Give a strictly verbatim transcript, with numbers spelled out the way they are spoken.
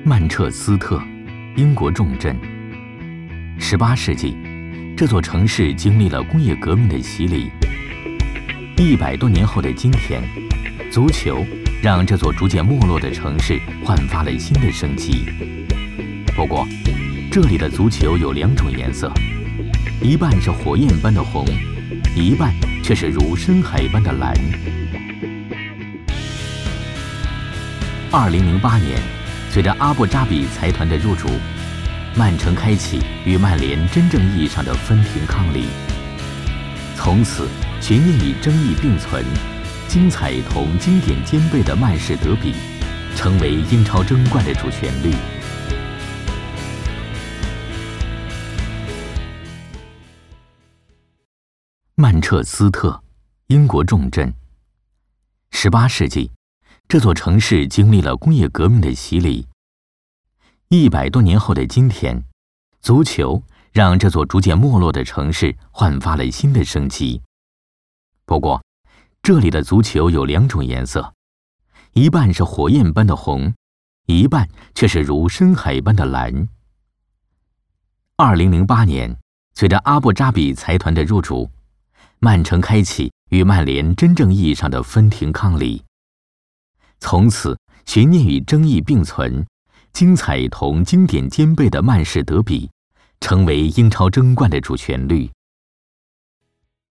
曼彻斯特，英国重镇。十八世纪，这座城市经历了工业革命的洗礼。一百多年后的今天，足球让这座逐渐没落的城市焕发了新的生机。不过，这里的足球有两种颜色，一半是火焰般的红，一半却是如深海般的蓝。二零零八年，随着阿布扎比财团的入主，曼城开启与曼联真正意义上的分庭抗礼。从此，悬念与争议并存，精彩同经典兼备的曼市德比，成为英超争冠的主旋律。曼彻斯特，英国重镇。十八世纪，这座城市经历了工业革命的洗礼。一百多年后的今天，足球让这座逐渐没落的城市焕发了新的生机。不过，这里的足球有两种颜色，一半是火焰般的红，一半却是如深海般的蓝。二零零八年，随着阿布扎比财团的入主，曼城开启与曼联真正意义上的分庭抗礼。从此，悬念与争议并存，精彩同经典兼备的曼市德比，成为英超争冠的主旋律。